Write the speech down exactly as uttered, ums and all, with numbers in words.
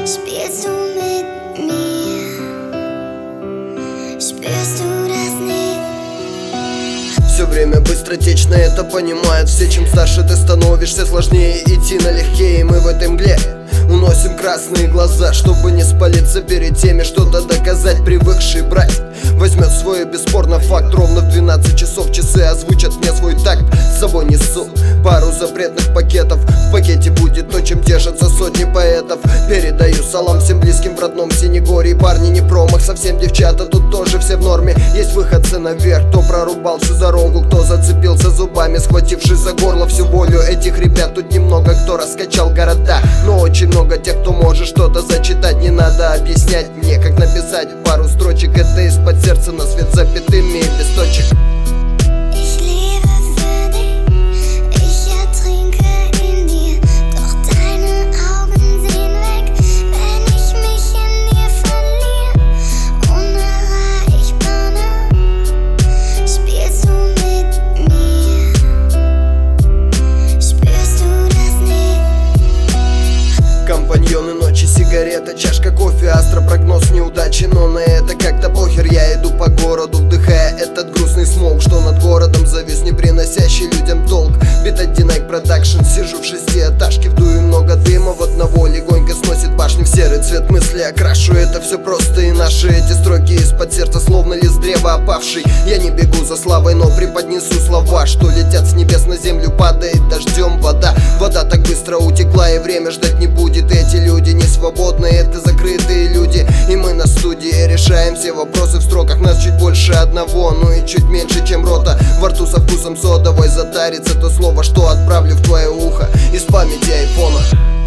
Spielst du mit mir? Spürst du das nicht? Все время быстротечно, это понимают все. Чем старше ты становишься, сложнее идти налегке. И мы в этой мгле уносим красные глаза, чтобы не спалиться перед теми, что-то доказать. Привыкший брать возьмет свой бесспорно факт. Ровно в двенадцать часов часы озвучат мне свой такт. С собой несу пару запретных пакетов. В пакете будет то, чем держатся сотни поэтов. Передаю салам всем близким в родном Синегорье. Парни не промах, совсем девчата тут тоже все в норме. Есть выходцы наверх, кто прорубал всю дорогу, кто зацепился зубами, схватившись за горло всю болью. Этих ребят тут немного, кто раскачал города, но очень много тех, кто может что-то зачитать. Не надо объяснять мне, как написать пару строчек. Это из-под сердца на свет запятыми и без точек. Ich lebe für dich, ich ertrinke in dir. Doch deine Augen sehen weg, wenn ich mich in dir verliere. Unerreichbar nah, spielst du mit mir? Spürst du das nicht? Компаньоны ночи, сигарета, чашка кофе, астропрогноз неудачи, но на это как-то похер. Я иду по городу, вдыхая этот грустный смог, что над городом завис, не приносящий людям толк. Бетадинайк продакшн, сижу в шестиэтажке, вдую много дыма, в одного легонько сносит башню. В серый цвет мысли окрашу, это все просто и наши. Эти строки из-под сердца, словно лист древа опавший. Я не бегу за славой, но преподнесу слова, что летят с небес на землю, падает дождем вода. Вода так быстро утекла, и время ждать не будет. Эти люди не свободные, это закрытые люди. И мы на студии решаем все вопросы. В строках нас чуть больше одного, ну и чуть меньше, чем рота. Во рту со вкусом содовой затарится то слово, что отправлю в твое ухо из памяти айфона.